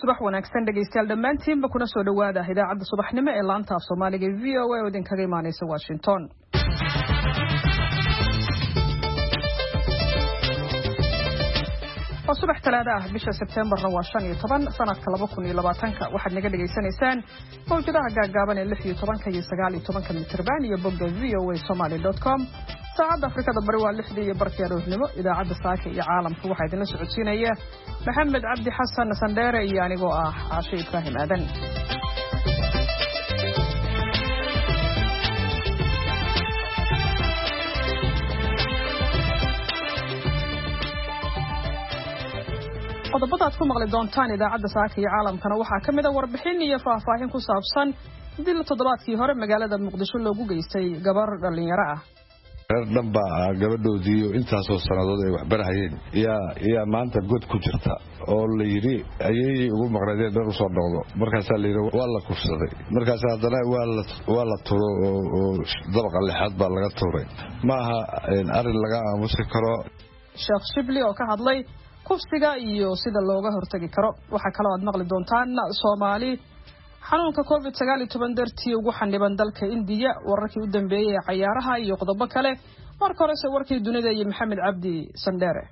subax wanaagsan dhageystayaal dhammaantiinba kuna soo dhawaada idaacadda subaxnimo ee laanta af Soomaaliga ee VOA oo idinkaga imaanaysa Washington. subax talaada ah bisha September waa 15 sanadka 2020 waxaad naga dhageysanaysaan mowjadaha gaagaaban ee 16 iyo 19 mitirban iyo bogga voasomali.com. saacadda Afrikada Bari waa 6 iyo barkii aroornimo. idaacadda saaka iyo caalamka waxaa idinla socodsiinaya Maxamed Cabdi Xasan Sandheere iyo anigoo ah Caashe Ibrahim Aadan. qodobada aad ku maqli doontaan idaacadda saaka iyo caalamkana waxaa ka mid ah warbixin iyo faahfaahin ku saabsan dil toddobaadkii hore magaalada Muqdisho loogu geystay gabar dhalinyaro ah. dhanba gabadhoodii intaasoo sanadood ay wax barahayeen yaa maanta god ku jirta oo la yiri ayay ugu maqradeen dad soo dhaqdo markaas la yiri waa la kufsaday markaas haddana waa la turo oo dabaq lixaad baa laga tuuray maaha arin laga aamusi karo. Sheekh Shibli oo ka hadlay kufsiga iyo sida looga hortagi karo. waxa kale oo aad maqli doontaan Soomaali xanuunka COVID-19 dartii ugu xaniban dalka India, wararkii u dambeeyay ee ciyaaraha iyo qodobo kale. marka hore warkii dunida iyo Maxamed Cabdi Sandheere.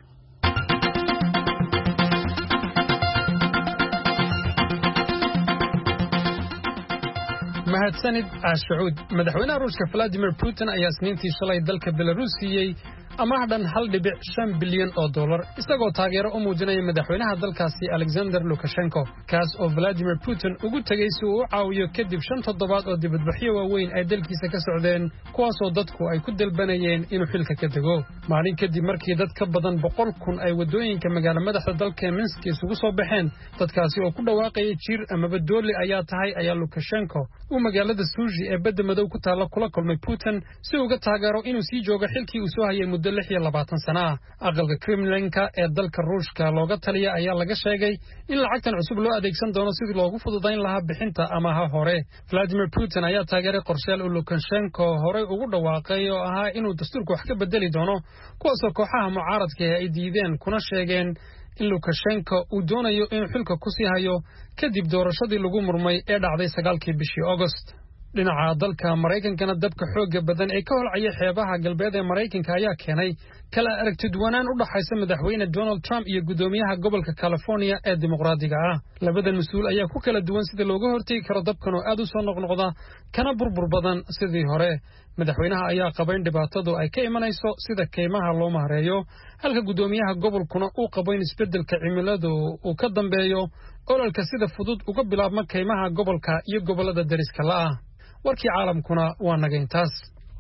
mahadsanid Ashuud. madaxweynaha Ruushka Vladimir Putin ayaa isniintii shalay dalka Belarus siiyay amaah dhan $1.5 bilyan isagoo taageero u muujinaya madaxweynaha dalkaasi Alexander Lukashenko, kaas oo Vladimir Putin ugu tagay si uu u caawiyo kadib 5 toddobaad oo dibadbaxyo waaweyn ay dalkiisa ka socdeen, kuwaasoo dadku ay ku dalbanayeen inuu xilka ka dego. maalin kadib markii dad ka badan 100,000 ay wadooyinka magaalada madaxda dalka Minsk isugu soo baxeen, dadkaasi oo ku dhawaaqayay jir amaba dooli ayaa Lukashenko uu magaalada Suji ee badda madow ku taala kula kulmay Putin si uu uga taageero inuu sii joogo xilkii uu soo hayay muddo 26 sano ah. aqalka Kremlinka ee dalka Ruushka looga taliya ayaa laga sheegay in lacagtan cusub loo adeegsan doono sidii loogu fududayn lahaa bixinta amaha hore. Vladimir Putin ayaa taageeray qorshayaal uu Lukashenko hore ugu dhawaaqay oo ahaa inuu dastuurka wax ka bedeli doono, kuwaasoo kooxaha mucaaradka ay diideen kuna sheegeen in Lukashenko uu doonayo inuu xilka ku sii hayo kadib doorashadii lagu murmay ee dhacday 9kii bishii August. dhinaca dalka Mareykankana dabka xooga badan ee ka holcaya xeebaha galbeed ee Mareykanka ayaa keenay kala aragtidwanaan u dhaxaysa madaxweyne Donald Trump iyo gudoomiyaha gobolka California ee dimuqraadiga ah. labadan mas'uul ayaa ku kala duwan sida looga hortagi karo dabkan oo aad u soo noqnoqda kana burbur badan sidii hore. madaxweynaha ayaa qaba in dhibaatadu ay ka imanayso sida kaymaha loo maareeyo, halka gudoomiyaha gobolkuna uu qabo in isbeddelka cimiladu uu ka dambeeyo ololka sida fudud uga bilaabma kaymaha gobolka iyo gobolada dariska la ah. warkii caalamkuna waa naga intaas.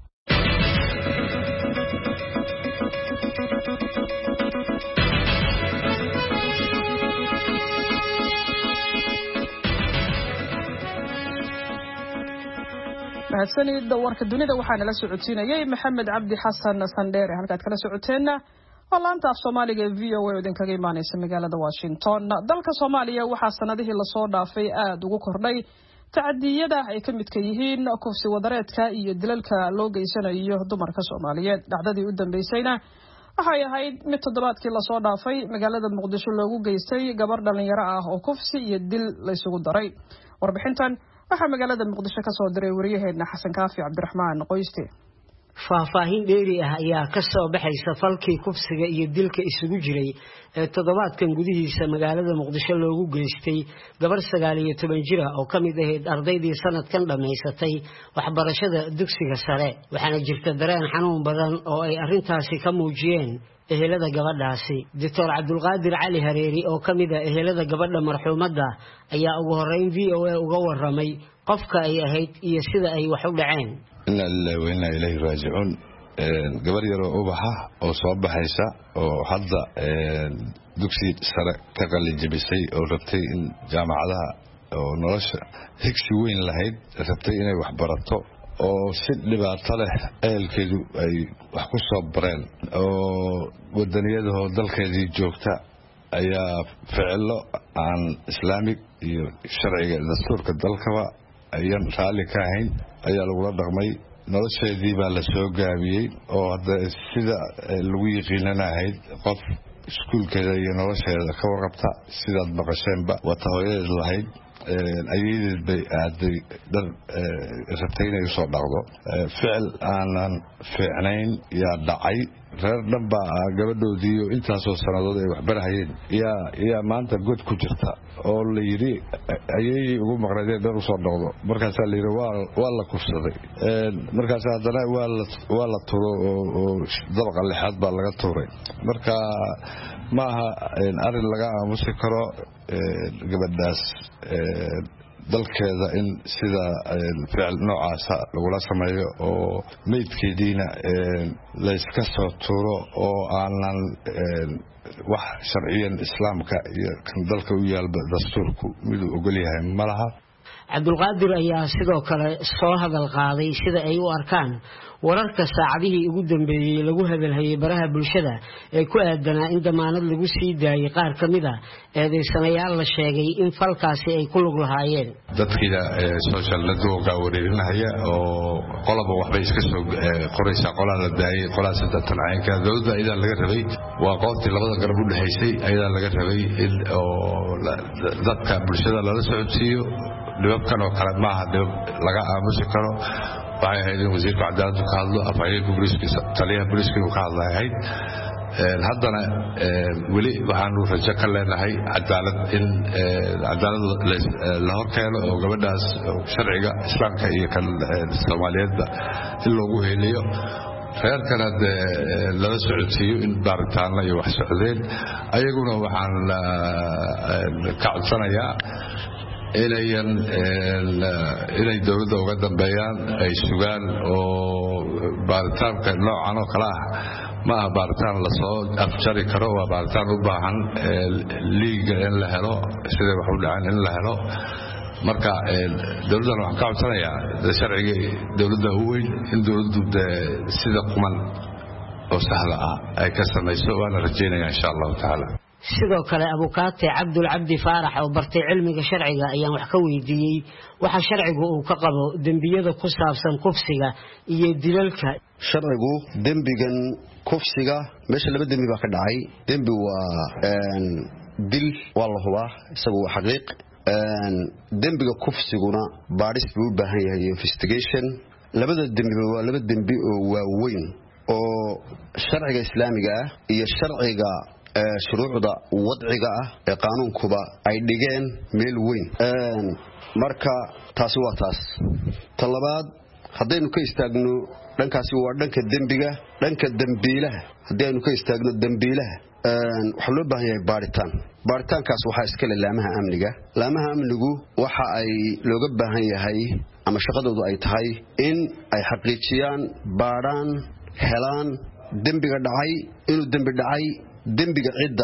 mahadsanid warka dunida waxaana la socodsiinayay Maxamed Cabdi Xasan Sandheere. halkaad kala socoteenna waa laanta af Soomaaliga ee VOA oo idinkaga imaanaysa magaalada Washington. dalka Soomaaliya waxaa sanadihii la soo dhaafay aad ugu kordhay tacadiyada ay ka midka yihiin kufsi wadareedka iyo dilalka loo geysanayo dumarka Soomaaliyeed. dhacdadii u dambeysayna waxay ahayd mid toddobaadkii la soo dhaafay magaalada Muqdisho loogu geystay gabar dhalinyaro ah oo kufsi iyo dil la isugu daray. warbixintan waxaa magaalada Muqdisho ka soo diray wariyaheena Xasan Kaafi Cabdiraxmaan Qoyste. faahfaahin dheeri ah ayaa ka soo baxaysa falkii kufsiga iyo dilka isugu jiray ee toddobaadkan gudihiisa magaalada Muqdisho loogu geystay gabar 19 jir ah oo ka mid ahayd ardaydii sanadkan dhameysatay waxbarashada dugsiga sare. waxaana jirta dareen xanuun badan oo ay arrintaasi ka muujiyeen ehelada gabadhaasi. Dr. Cabdulqaadir Cali Hareeri oo ka mid ah ehelada gabadha marxuumadda ayaa ugu horeyn VOA uga waramay qofka ay ahayd iyo sida ay wax u dhaceen. inna lillahi wa inna ilayhi raaji'uun. gabar yar oo ubaxa oo soo baxaysa oo hadda dugsi sare ka qalin jabisay oo rabtay in jaamacadaha oo nolosha higsi weyn lahayd rabtay inay wax barato oo si dhibaato leh ehelkeedu ay wax ku soo bareen oo wadaniyadaha dalkeedii joogta ayaa ficilo aan islaamig iyo sharciga dastuurka dalkaba ayaan raalli ka ahayn ayaa lagula dhaqmay. nolosheedii baa la soo gaabiyey oo hadda sida lagu yiqiinanahayd qof iskuulkeeda iyo nolosheeda ka warqabta sidaad maqasheenba wata hooyadeed lahayd ayadeed bay aaday dhar rabtay inay usoo dhaqdo ficil aanan fiicnayn yaa dhacay reer dhan baa gabadhoodii iyo intaasoo sannadood ay waxbarahayeen yaa maanta god ku jirta oo la yidhi ayay ugu maqnaydeen dhar usoo dhaqdo markaasaa la yidhi waa la kufsaday markaas haddana waa la turo oo dabaqa lixaad baa laga tuuray marka ma aha arrin laga aamusi karo gabadhaas dalkeeda in sida ficil noocaasa lagula sameeyo oo meydkeediina layska soo tuuro oo aanan wax sharciyan islaamka iyo kan dalka u yaalba dastuurku miduu ogol yahay ma laha cabdulqaadir ayaa sidoo kale soo hadal qaaday sida ay u arkaan wararka saacadihii ugu dambeeyay lagu hadalhayay baraha bulshada ee ku aadanaa in damaanad lagu sii daayay qaar ka mid ah eedeysanayaal la sheegay in falkaasi ay ku lug lahaayeen dadkiina social network wareerinaya oo qolaba waxbay iska soo qoraysaa qolaa la daayay qolaa sadatan caynka dowladda ayadaa laga rabay waa qoortii labada garab u dhexaysay ayadaa laga rabay in oo dadka bulshada lala socodsiiyo dhibabkan oo kale maaha dhibab laga aamusi karo waxay ahayd in wasiirka cadaaladdu ka hadlo afhayeenka booliiska taliyaha booliiska uu ka hadlayahay haddana weli waxaanu rajo ka leenahay cadaalad in cadaalad la horkeeno oo gabadhaas sharciga islaamka iyo kan soomaaliyeedba in loogu heliyo reerkana lala socodsiiyo in baaritaanna iyo wax socdeen ayaguna waxaan ka codsanayaa inay dowladda uga dambeeyaan ay sugaan oo baaritaanka noocan oo kale ah ma aha baaritaan lasoo afjari karo waa baaritaan u baahan liiga in la helo siday wax u dhaceen in la helo marka dowladdan waxaan ka codsanayaa sharciga dowladda u weyn in dowladdu sida quman oo sahla ah ay ka samayso waana rajaynayaa insha allahu tacaala sidoo kale abukaate cabdul cabdi faarax oo bartay cilmiga sharciga ayaan wax ka weydiiyey waxa sharcigu uu ka qabo dembiyada ku saabsan kufsiga iyo dilalka sharcigu dembigan kufsiga meesha laba dembi baa ka dhacay dembi waa dil waa la hubaa isagu waa xaqiiq dembiga kufsiguna baadhis buu u baahan yahay investigation labada dembiba waa laba dembi oo waaweyn oo sharciga islaamiga ah iyo sharciga shuruucda wadciga ah ee qaanuunkuba ay dhigeen meel weyn marka taasi waa taas talabaad haddaynu ka istaagno dhankaasi waa dhanka dembiga dhanka dambiilaha haddaynu ka istaagno dambiilaha waxaa loo baahan yahay baaritaankaas waxaa iskale laamaha amnigu waxa ay looga baahan yahay ama shaqadoodu ay tahay in ay xaqiijiyaan baadhaan helaan dembiga dhacay inuu dembi dhacay dembiga cidda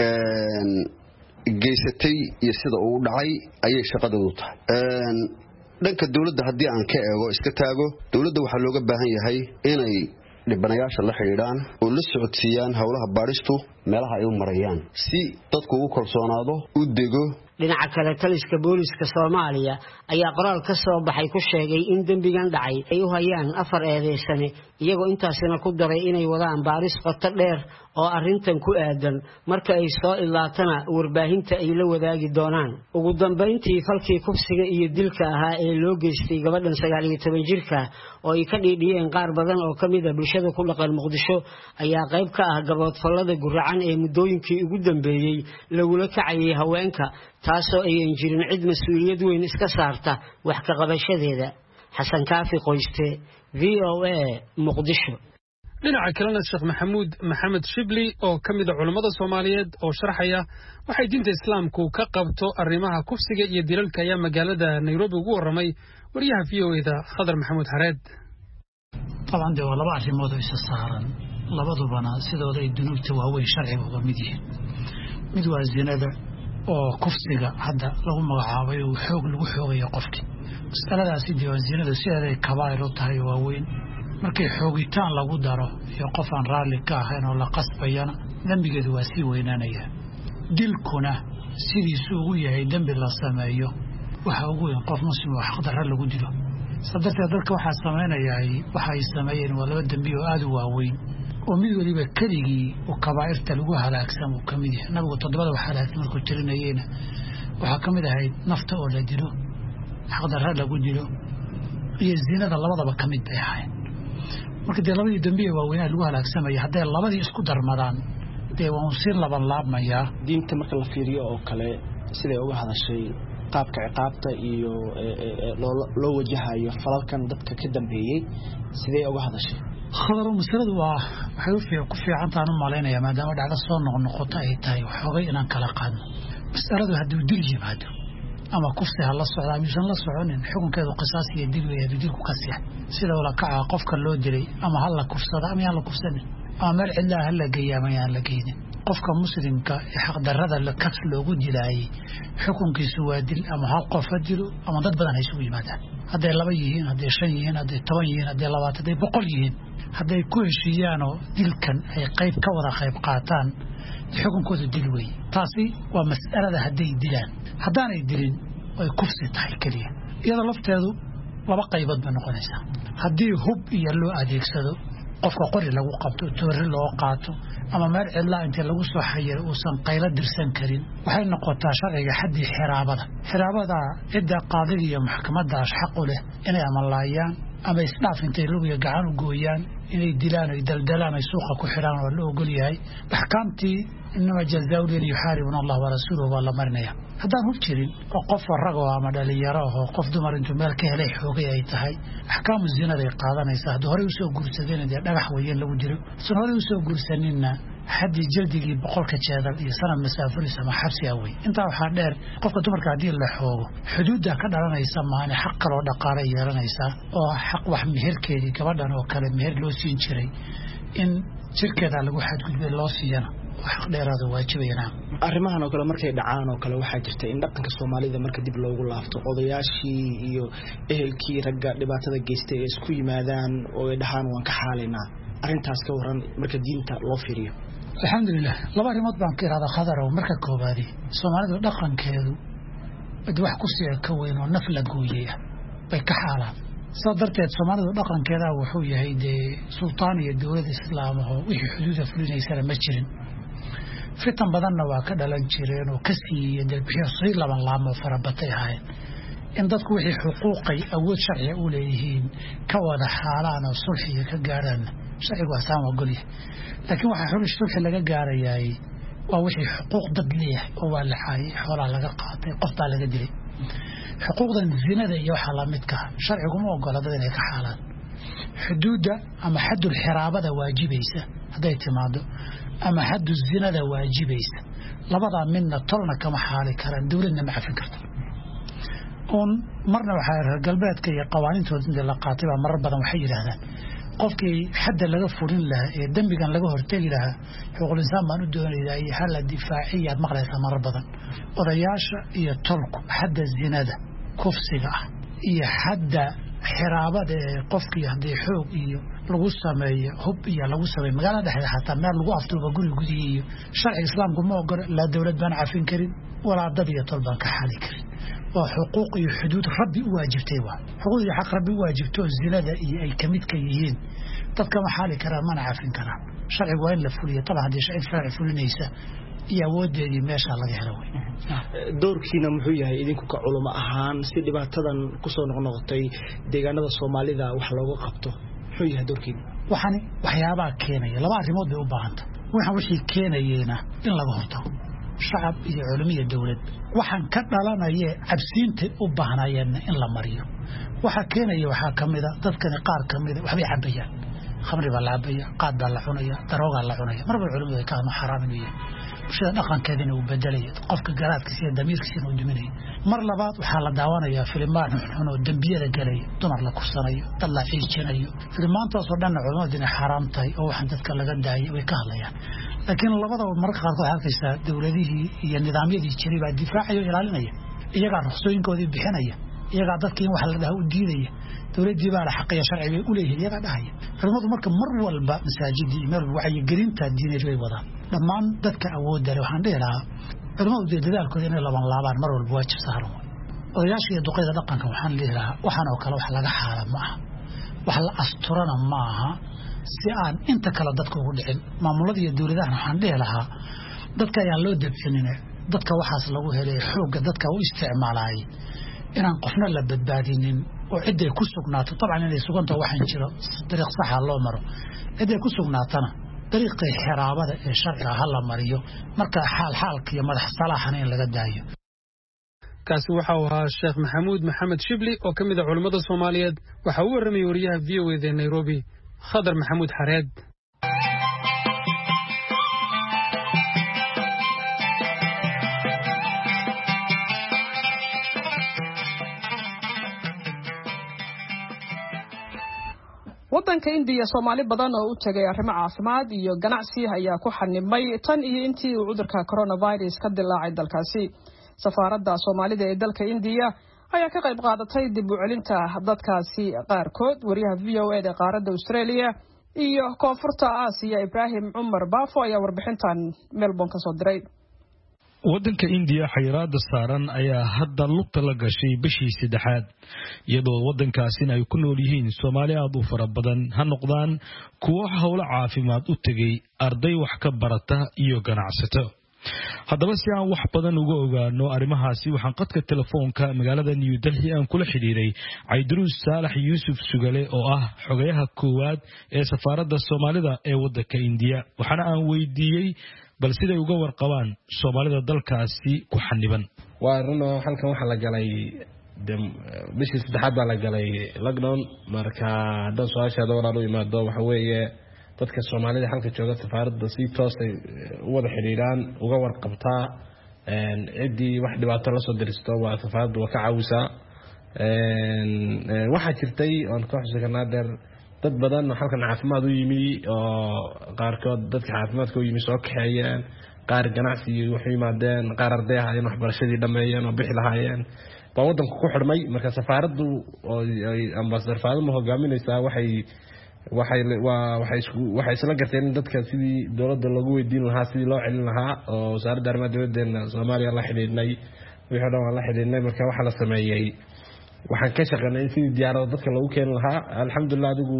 geysatay iyo sida uu dhacay ayay shaqadoodu tahay dhanka dowladda haddii aan ka eego iska taago dowladda waxaa looga baahan yahay inay dhibanayaasha la xidhiidhaan oo la socodsiiyaan howlaha baadhistu meelaha ay u marayaan si dadku ugu kalsoonaado u dego dhinaca kale taliska booliska Soomaaliya ayaa qoraal ka soo baxay ku sheegay in dambigan dhacay ay u hayaan 4 eedeysane iyagoo intaasina ku daray inay wadaan baaris qoto dheer oo arintan ku aadan marka ay soo ilaatana warbaahinta ay la wadaagi doonaan ugu dambeyntii falkii kufsiga iyo dilka ahaa ee loo geystay gabadhan 19 jirka oo ay ka dhiidhiyeen qaar badan oo kamid ah bulshada ku dhaqan Muqdisho ayaa qayb ka ah gaboodfalada guracan ee muddooyinkii ugu dambeeyay lagula kacayay haweenka taasoo ay jirin cid mas'uuliyad weyn iska saarta wax ka qabashadeeda xasan kaafi qoyste VOA Muqdisho dhinaca kalena Sheekh Maxamed Shibli oo kamid ah culimada Soomaaliyeed oo sharaxaya waxay diinta Islaamku ka qabto arrimaha kufsiga iyo dilalka ayaa magaalada Nairobi ugu waramay wariyaha VOA-da Khadar Maxamuud Hareed طبعا ده laba arrimood oo isa saaran labadubana sidooda ay dunuubta waaweyn sharciga uga mid yihiin mid waa zinada oo kufsiga hadda lagu magacaabay oo xoog lagu xoogayo qofkii mas'aladaasi diiwaanzinada sideeda ay kabaa'ir u tahay waaweyn markii xoogitaan lagu daro iyo qof aan raalli ka ahayn oo la qasbayana dambigeedu waa sii weynaanaya dilkuna sidiisu ugu yahay dambi la sameeyo waxa ugu weyn qof muslim oo xaqdarra lagu dilo sadarteed dadka waxaa sameynaya waxay sameeyeen waa laba dambi oo aad u waaweyn ومن ولي كلي وكبائر تلوها على أقسام وكمية نبغى تضبط وحالات من كتيرين وحكم ده هاي نفط ولا دلو حقدر هذا قدلو هي الزينة الله وضع بكمية بيحين marka de labadii dambiye waaweyn lagu halaagsamay haday labadii isku darmadaan de waan sir laban laabmaya diinta marka la fiiriyo oo kale siday uga hadashay qaabka ciqaabta iyo loo wajahayo falalkan dadka ka dambeeyay siday uga hadashay khadar mas'aladu waxay ku fiican tahay inuu maleynaya maadaama dhacdo soo noqnoqota ay tahay waxoogay inaan kala qaadno mas'aladu haddii dil yimaado ama kufsi hala socdaa misan la soconin xukunkeedu qisaas iyo dil weeyay dilku ka sii sida wala ka qofka loo dilay ama hala kufsada ama hala kufsanin ama meel cidla hala geeyama la geeynin qofka muslimka xaq darrada la kaf loogu dilay xukunkiisu waa dil ama hal qof dilo ama dad badan ay isugu yimaadaan haday laba yihiin haday shan yihiin haday 10 yihiin haday 20 haday 100 yihiin haday ku heshiiyaan oo dilkan ay qayb ka wada qayb qaataan xukunkoodu dil weey taasi waa mas'alada haday dilaan haddaanay dilin ay kufsi tahay kaliya iyada lafteedu laba qaybood ba noqonaysa haddii hub iyo loo adeegsado qofka qori lagu qabto toori loo qaato ama meel cidla inta lagu soo xayir uusan qaylo dirsan karin waxay noqotaa sharciga xadii xiraabada cidda qaadiga iyo maxkamadda xaq u leh inay amalaayaan ama isdhaaf intay lubiga gacan u gooyaan inay dilaan ay daldalaan ay suuqa ku xiraan oo la ogol yahay ahkaamtii inma jazaa'u lil yuharibuna Allah wa rasuuluhu wala marnaya haddaan hub jirin oo qof rago ama dhalinyaro oo qof dumar intuu meel ka helay xoogay ay tahay ahkaamu zinada ay qaadanaysa haddii hore u soo guursadeen dhagax weeyeen lagu jiro soo hore u soo guursanina haddii jildigii boqolka jeedal iyo sanad masaafuris ama xabsi away inta waxa dheer qofka dumarka hadii la xoogo xuduudda ka dhalanaysa maana xaq kale oo dhaqaale yeelanaysa oo xaq wax meherkeedii gabadhan oo kale meher loo siin jiray in jirkeeda lagu xadgudbay loo siiyana xaq dheeraad waajibayna arrimahan oo kale markay dhacaan oo kale waxa jirta in dhaqanka Soomaalida marka dib loogu laafto odayaashii iyo ehelkii ragga dhibaatada geystay ee isku yimaadaan oo ay dhahaan waan ka xaalaynaa arintaas ka waran marka diinta loo fiiriyo alxamdulillah laba arrimood baan ka iraada khadar oo marka koobaadi Soomaalidu dhaqankeedu wax ku sii ka weyn oo naf la gooyay bay ka xaalaan sadarteed Soomaalidu dhaqankeeda wuxuu yahay de sultaan iyo dawlad islaam oo wixii xuduuda fulinaysa ma jirin fitan badanna waa ka dhalan jireen oo ka siiyeen dalbixiyo laban laamo farabatay ahayn in dadku wixii xuquuqay awood sharci u leeyihiin ka wada xaalaan oo sulxiga ka gaaraan sharcigu asaan ogol yahay laakiin waxa xulul sulxi laga gaarayay waa wixii xuquuq dad leeyahay oo waa la xaayay xoolaha laga qaatay qof baa laga dilay xuquuqdan zinada iyo waxa la midka sharcigu ma ogola dad inay ka xaalaan xuduuda ama xadul xiraabada waajibaysa haday timaado ama xadul zinada waajibaysa labada midna tolna kama xaali karaan dawladna ma afin karto on marna waxa galbeedka iyo qawaaniintooda inta la qaatay ba marar badan waxay yiraahdaan qofkii xadda laga furin lahaa ee dambigan laga hortagi lahaa xuquuqul insaan baan u doonayaa hal difaaciyaad maqlaysa marar badan odayaasha iyo tolku xadda zinada kufsiga iyo xadda xiraabada qofkii hadii xoog iyo lagu sameeyo hub iyo lagu sameeyo magaalada dhexdeeda xataa meel lagu afduuba guri gudihiisa sharci islaamku ma ogola la dawlad baan afin karin wala dad iyo tol baan ka xali karin waa xuquuq iyo xuduud rabbi u waajibtay waa xuquuq iyo xaq rabbi u waajibto zinada iyo ay kamid ka yihiin dadka ma xali karaan mana afin karaan sharcigu waa in la fuliyo tabaa hadii sharci fulinaysa iyo awoodeedii meesha laga helo way doorkiina muxuu yahay idinku ka culimo ahaan si dhibaatadan ku soo noqnoqotay deegaanada Soomaalida wax looga qabto muxuu yahay doorkiina waxyaabaha keenaya laba arrimood bay u baahanta wixii keenayena in laga hortago shacab iyo culimo dawlad waxaan ka dhalanaya cabsiinta u baahnayeen in la mariyo waxa keenaya waxa kamida dadkan qaar kamida waxbay cabayaan khamri baa la cabaya qaad baa la cunaya darooga la cunaya marba culimadu ay ka xaraam inuu bulshada dhaqankeedina uu bedelay qofka garaadkiisa iyo damiirkiisa uu duminay mar labaad waxa la daawanayaa filimaan xun oo dambiyada galay dumar la kursanayo dad la ciijinayo filimaantaas oo dhan culimadu inay xaraam tahay oo waxan dadka laga daayay way ka hadlayaan laakiin labada marka qaar waxay halkaysaa dawladihii iyo nidaamyadii jiray baa difaacayo ilaalinaya iyaga ruqsooyinkoodii bixinaya iyaga dadkii wax la dhaha u diidaya dawladii baa la xaqiiqo sharciga u leeyahay iyaga dhahaya culimadu marka mar walba masaajidii meel wacyi gelinta diineed way wadaan dhammaan dadka awoodda leh waxaan dhihi lahaa culimadu dadaalkooda inay laban laabaan mar walba waajib saaran odayaasha iyo duqeyda dhaqanka waxaan dhihi lahaa waxaan oo kale wax laga xaala ma aha wax la asturana ma aha si aan inta kale dadka ugu dhicin maamulada iyo dawladaha waxaan dhihi lahaa dadka ayaan loo dabcinin dadka waxaas lagu helay xoogga dadka u isticmaalay inaan qofna la badbaadinin oo ciday ku sugnaato tabcan inay suganto waxaan jiro dariiq sax ah loo maro ciday ku sugnaatana dariiqii xiraabada ee sharciga ha la mariyo marka xaalka iyo madax salaaxana in laga daayo kaasi waxa uu ahaa Sheekh Maxamuud Maxamed Shibli oo kamid ah culimada Soomaaliyeed waxa uu waramay wariyaha VOA ee Nairobi Khadar Maxamuud Xareed wadanka India Soomaali badan oo u tagay arrimo caafimaad iyo ganacsi ayaa ku xanimay tan iyo intii uu cudurka coronavirus ka dilaacay dalkaasi safaaradda Soomaalida ee dalka India ayaa ka qayb qaadatay dib u celinta dadkaasi qaarkood wariyaha VOA ee qaaradda Australia iyo koonfurta Aasiya Ibrahim Umar Baafo ayaa warbixintan Melbourne ka soo diray wadanka India xayiraada saaran ayaa hadda lugta la gashay bishii saddexaad iyadoo wadankaasina ay ku nool yihiin Soomaali aad u fara badan ha noqdaan kuwa hawlo caafimaad u tagay arday wax ka barata iyo ganacsato haddaba si aan wax badan uga ogaano arrimahaasi waxaan qadka telefoonka magaalada New Delhi aan kula xiriiray Aydruus Saalax Yuusuf Sugale oo ah xogayaha koowaad ee safaaradda Soomaalida ee wadanka India waxaana aan weydiiyay bal siday uga warqabaan Soomaalida dalkaasi ku xaniban waa run halkan waxa la galay bishii saddexaad baa la galay lockdown marka dad su'aashaada walaal u imaado waxa weeye dadka Soomaalida halka jooga safaaradda si toos ah u wada xiriiraan uga warqabtaa cidii wax dhibaato la soo diristo waa safaaraddu ka caawisaa waxa jirtay on ka xusuusanaa dad badan oo halkan caafimaad u yimi oo qaarkood dadka caafimaadka u yimi soo kaxeeyeen qaar ganacsi wax yimaadeen qaar arday ah in waxbarashadii dhameeyeen oo bixi lahaayeen baa wadanku ku xirmay marka safaaraddu oo ambassador Faadimo hogaaminaysaa waxay isla garteen in dadka sidii dawladda lagu weydiin lahaa sidii loo celin lahaa oo wasaaradda arrimaha dibadda Soomaaliya la xiriirnay wixii dhan la xiriirnay marka waxa la sameeyay waxaan ka shaqeynay sidii diyaarada dadka lagu keen lahaa alxamdulillah adigu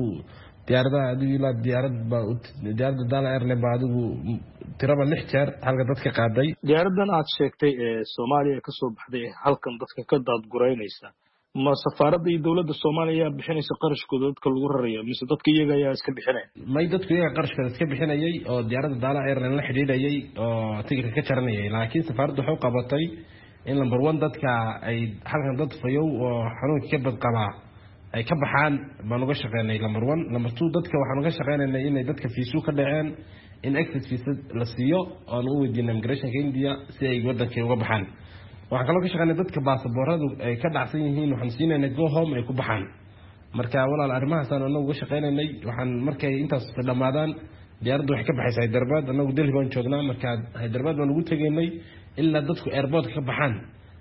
diyaaradda Dala Airline baa adigu tiraba 6 jeer halka dadka qaaday diyaaradan aad sheegtay ee Soomaaliya ka soo baxday halkan dadka ka daadgureynaysa ma safaaradda iyo dawladda Soomaaliya bixinaysa qarashkooda dadka lagu rarayo mise dadka iyaga ayaa iska bixinay may dadku iyaga qarashkooda iska bixinayay oo diyaaradda Dala Airline la xiriirayay oo tigirka ka jaranayay laakiin safaaraddu waxay qabatay in number 1 dadka ay halkan dad fayow oo xanuunka ka badqaba ay ka baxaan baan uga shaqeynay number 1 number 2 dadka waxaan uga shaqeynay in ay dadka fiisu ka dhaceen in access visa la siiyo oo uu weydiinay immigration India si ay wadanka uga baxaan waxaan kaloo ka shaqeynay dadka baasabooradu ay ka dhacsan yihiin waxaan siinay go home ay ku baxaan marka walaal arrimahaas aan uga shaqeynay waxaan markay intaas dhamaadaan diyaaraddu waxay ka baxaysaa Hyderabad anagu Delhi baan joognaa marka Hyderabad baan ugu tageynay ilaa dadku airport ka baxaan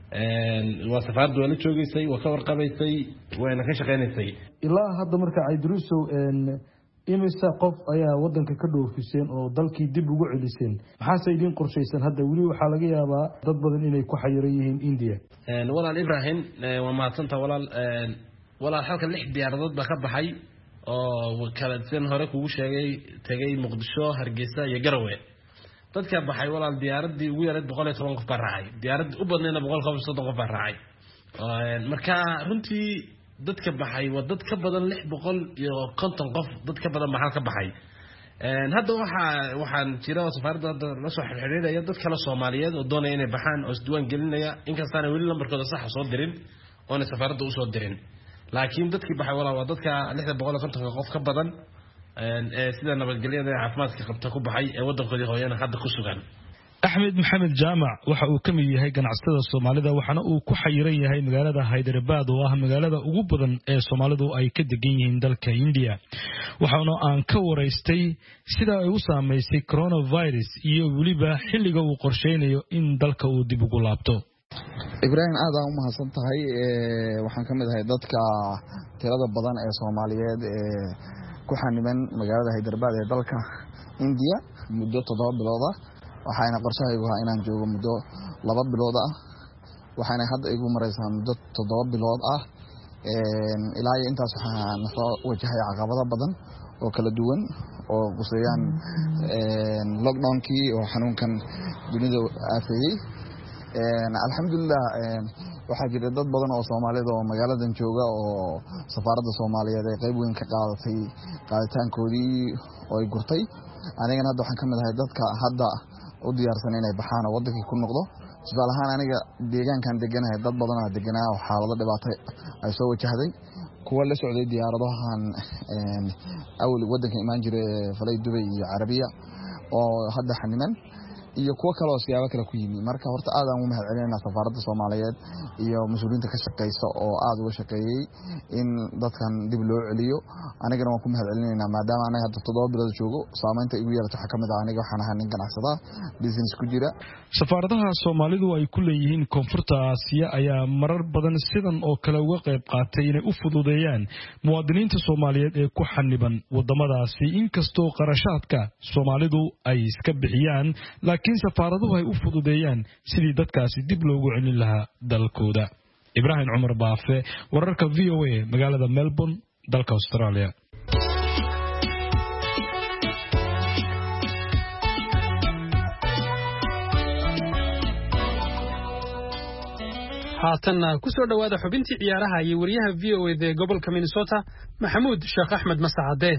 waa safaaraddu wala joogaysay waa ka warqabaysay waana ka shaqeynaysay ilaa hadda marka Aydruusow imisa qof ayaa wadanka ka dhoofiseen oo dalkii dib ugu celiseen maxaase idin qorshaysan hadda wali waxa laga yaabaa dad badan inay ku xayiran yihiin India walaal Ibrahim waa maadsantaa walaal halka 6 diyaaradood baa ka baxay oo kala san hore kugu sheegay tagay Muqdisho Hargeysa iyo Garowe dadka baxay walaal diyaaradii ugu yareed 110 qof baa raacay diyaaradii u badneena 130 qof baa raacay marka runtii dadka baxay waa dad ka badan 650 qof dad ka badan maxal ka baxay hadda waxaan jira safaaradda la soo xiriiraya dad kala Soomaaliyeed oo doonaya inay baxaan oo isdiiwaan gelinaya inkastana wali lambarkooda sax soo dirin oo safaaradda u soo dirin laakiin dadkii baxay walaal waa dadka 650 qof ka badan sida nabadgelyada caafimaadka qabta ku baxay ee wadankoodii hooyana hadda ku sugan Axmed Maxamed Jaamac waxa uu ka mid yahay ganacsatada Soomaalida waxaana uu ku xayiran yahay magaalada Hyderabad oo ah magaalada ugu badan ee Soomaalidu ay ka degan yihiin dalka India waxaana aan ka wareystay sida ay u saameysay coronavirus iyo waliba xilliga uu qorsheynayo in dalka uu dib ugu laabto Ibrahim aad u mahadsan tahay waxaan ka mid ahay dadka tirada badan ee Soomaaliyeed ee ku xaniban magaalada Hyderabad ee dalka India muddo 7 bilood ah waxaana qorshahaygu ahaa inaan joogo muddo 2 bilood ah waxaana hadda igu maraysaa muddo 7 bilood ah ilaa intaas waxaan soo wajahay caqabado badan oo kala duwan oo quseeyaan lockdownkii oo xanuunkan dunida aafeeyey. Alxamdulilah waxaa jira dad badan oo Soomaalida oo magaaladan jooga oo safaaradda Soomaaliyeed ay qayb weyn ka qaadatay qaaditaankoodii oo ay gurtay. Anigana hadda waxaan ka mid ahay dadka hadda u diyaarsan inay baxaan oo wadankii ku noqdo. Tusaale ahaan aniga deegaankan deganahay dad badan oo deganaa oo xaalado dhibaato ay soo wajahday. kuwa la socday diyaaradahan awal wadanka imaan jiray falay Dubai iyo Carabiya oo hadda xaniman iyo kuwa kale oo siyaabo kale ku yimi. Marka horta aad aan u mahadcelinaynaa safaaradda Soomaaliyeed iyo mas'uuliyiinta ka shaqeysa oo aad uga shaqeeyay in dadkan dib loo celiyo. Anigana waan ku mahadcelinaynaa maadaama anaga hadda 7 bilood joogo saameynta igu yeelato waxa kamid ah aniga waxaan ahaa nin ganacsada business ku jira. Safaaradaha Soomaalidu ay ku leeyihiin Koonfurta Aasiya ayaa marar badan sidan oo kale uga qayb qaatay inay u fududeeyaan muwaadiniinta Soomaaliyeed ee ku xaniban wadamadaasi inkastoo qarashaadka Soomaalidu ay iska bixiyaan laakiin safaaraduhu ay u fududeeyaan sidii dadkaasi dib loogu celin lahaa dalkooda. Ibrahim Umar Baafe, wararka VOA magaalada Melbourne, dalka Australia. haatanna ku soo dhawaada xubintii ciyaaraha iyo wariyaha VOA ee gobolka Minnesota Maxamuud Sheekh Axmed Masacade.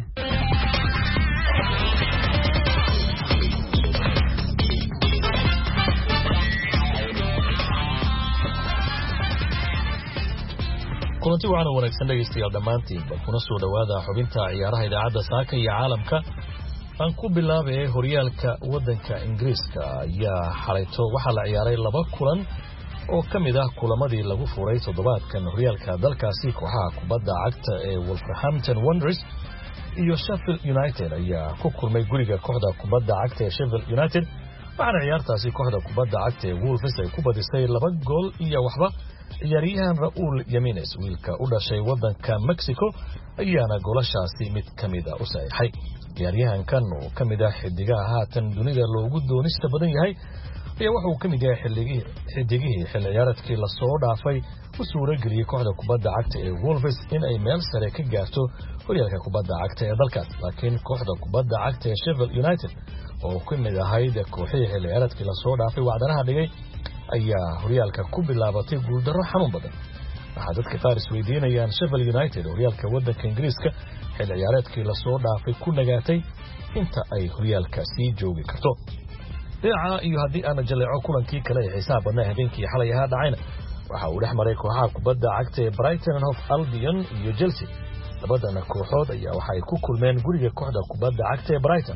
kulanti waxaan wanaagsan dhageystayaal dhammaantiinba kuna soo dhawaada xubinta ciyaaraha idaacadda saaka iyo caalamka. aan ku bilaabay horyaalka wadanka Ingiriiska ayaa xalayto waxaa la ciyaaray 2 kulan oo kamid ah kulamadii lagu furay toddobaadkan horyaalka dalkaasi. kooxaha kubadda cagta ee Wolverhampton Wanderers iyo Sheffield United ayaa ku kulmay guriga kooxda kubadda cagta ee Sheffield United waxaana ciyaartaasi kooxda kubadda cagta ee Wolves ay ku badisay 2 gool iyo waxba. ciyaaryahan Raul Jimenez wiilka u dhashay wadanka Mexico ayaana goolashaasi mid kamid ah u saxiixay. ciyaaryahankan oo kamid ah xidigaha haatan dunida loogu doonista badan yahay ayaa wuxuu kamid yahay xidigihii xilli ciyaareedkii la soo dhaafay u suurageliyay kooxda kubadda cagta ee Wolves in ay meel sare ka gaarto horyaalka kubadda cagta ee dalkaas. laakiin kooxda kubadda cagta ee Sheffield United oo kamid ahayd kooxihii xilli ciyaareedkii la soo dhaafay wacdanaha dhigay ayaa horyaalka ku bilaabatay guuldarro xanuun badan. waxaa dadka qaar isweydiinayaan Sheffield United horyaalka wadanka Ingiriiska xilli ciyaareedkii la soo dhaafay ku nagaatay inta ay horyaalka sii joogi karto. dhinaca iyo haddii aan jaleeco kulankii kale ee xisaab badnaa habeenkii xalay ahaa dhacayna waxa uu dhex maray kooxaha kubadda cagta ee Brighton and Hove Albion iyo Chelsea. labadana kooxood ayaa waxay ku kulmeen guriga kooxda kubadda cagta ee Brighton.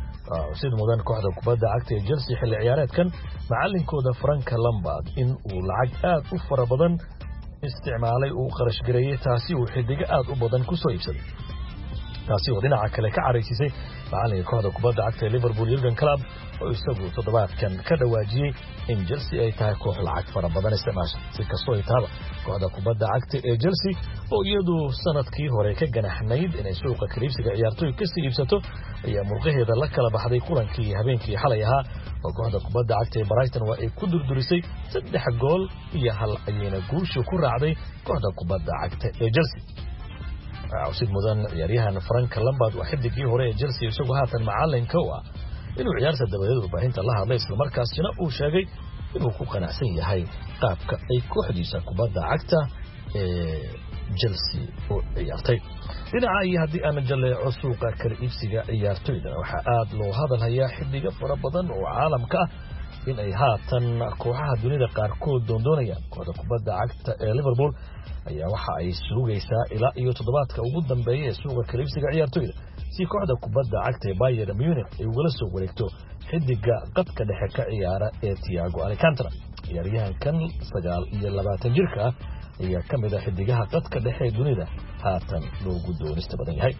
sid mudan kooxda kubadda cagta ee Chelsea xilli ciyaareedkan macallinkooda Frank Lampard in uu lacag aad u fara badan isticmaalay uu qarash gareeyay taasi uu xidiga aad u badan ku soo iibsaday. taasi oo dhinaca kale ka caraysisay macallinka kooxda kubadda cagta ee Liverpool Jurgen Klopp oo isagu toddobaadkan ka dhawaajiyay in Chelsea ay tahay koox lacag fara badan isticmaasha. si kastoo ay taaba kooxda kubadda cagta ee Chelsea oo iyadu sanadkii hore ka ganaxnayd inay suuqa kaliibsiga ciyaartoy ka sii iibsato ayaa murqaheeda la kala baxday kulankii habeenkii xalay ahaa oo kooxda kubadda cagta ee Brighton waa ay ku durdurisay 3 gool iyo 1 ayayna guusha ku raacday kooxda kubadda cagta ee Chelsea. sid mudan ciyaaryahan Frank Lampard waa xidigii hore ee Chelsea isagoo haatan macallinka u ah inuu ciyaarta dabadeed warbaahinta la hadlay isla markaasina uu sheegay inuu ku qanacsan yahay qaabka ay kooxdiisa kubadda cagta ee Chelsea u ciyaartay. dhinaca iyo haddii aan jaleeco suuqa kala iibsiga ciyaartoyda waxaa aad loo hadalhayaa xidiga fara badan oo caalamka ah in ay haatan kooxaha dunida qaarkood doondoonayaan. kooxda kubadda cagta ee Liverpool ayaa waxa ay sugaysaa ilaa iyo toddobaadka ugu dambeeya ee suuqa kala iibsiga ciyaartoyda si kooxda kubadda cagta ee Bayern Munich ay ugala soo wareegto xidiga qadka dhexe ka ciyaara ee Thiago Alcantara. ciyaaryahankan 29 jirka ah ayaa kamid ah xidigaha qadka dhexe ee dunida haatan loogu doonista badan yahay.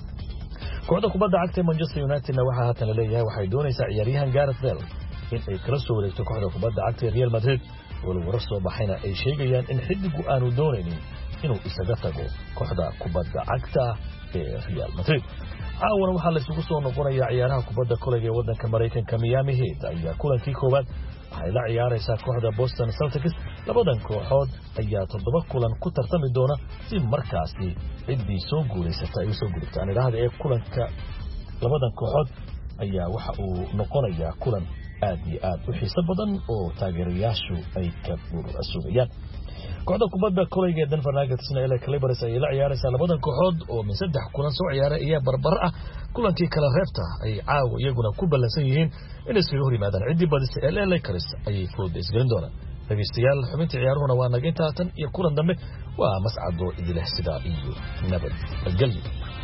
kooxda kubadda cagta ee Manchester United waxa haatan la leeyahay waxay doonaysaa ciyaaryahan Gareth Bale in ay kala soo wareegto kooxda kubadda cagta ee Real Madrid. wala warar soo baxayna ay sheegayaan in xidigu aanu doonaynin inuu isaga tago kooxda kubadda cagta ee Real Madrid. caawana waxaa la isugu soo noqonayaa ciyaaraha kubadda kolayga ee wadanka Mareykanka. Miami Heat ayaa kulankii koowaad waxay la ciyaaraysaa kooxda Boston Celtics labadan kooxood ayaa 7 kulan ku tartami doona si markaasi ciddii soo guuleysata ay soo gudubtaan ilaahda ee kulanka labadan kooxood ayaa waxa uu noqonayaa kulan aad iyo aad u xiiso badan oo taageerayaashu ay ka burasugayaan kooxda kubadda kolayga ee Denver Nuggets ee LA Clippers ay la ciyaaraysaa labadan kooxood oo min 3 kulan soo ciyaaray iyo barbar ah kulankii kala reebta ay caawa iyaguna ku ballansan yihiin in ay hor yimaadaan ciddii badisay LA Lakers ay foodo isgelin doonaan dhageystayaal xubintii ciyaaruhuna waa naga intaatan iyo kulan dambe waa mascado idileh sida iyo nabad galyo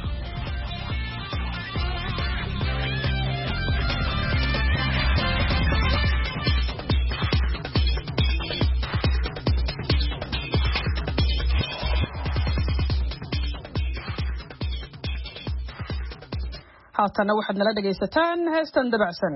haatana waxaad nala dhagaysataan heestan dabacsan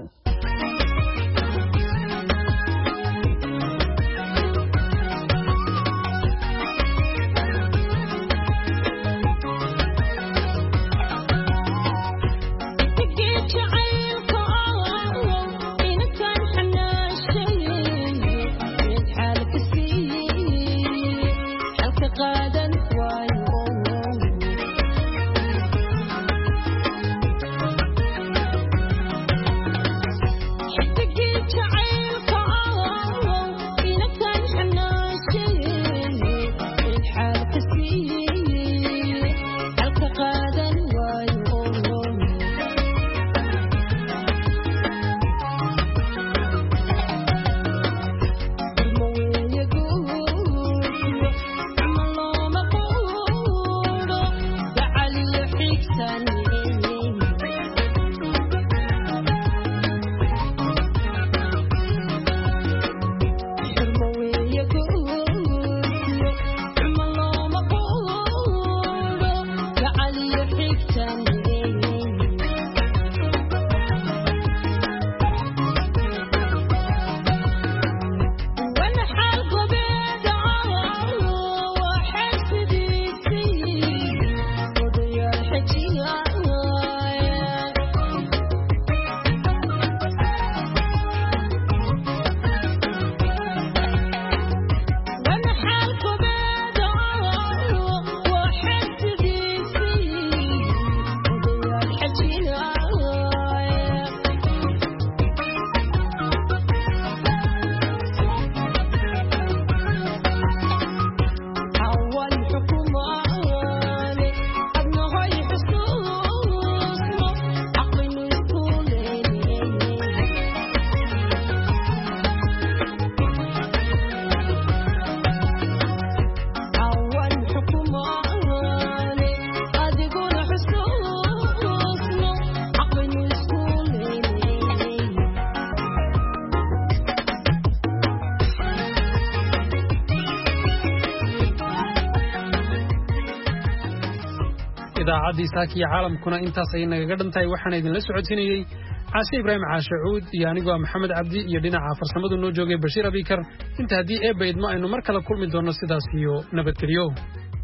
idaacadii saakiya caalamkuna intaas ay nagaga dhantahay waxaan idin la socodsiinayay Caasi Ibrahim Caashacuud iyo anigu Maxamed Cabdi iyo dhinaca farsamadu noo joogay Bashiir Abikar inta hadii eebayd ma aynu mar kala kulmi doono sidaas iyo nabadgelyo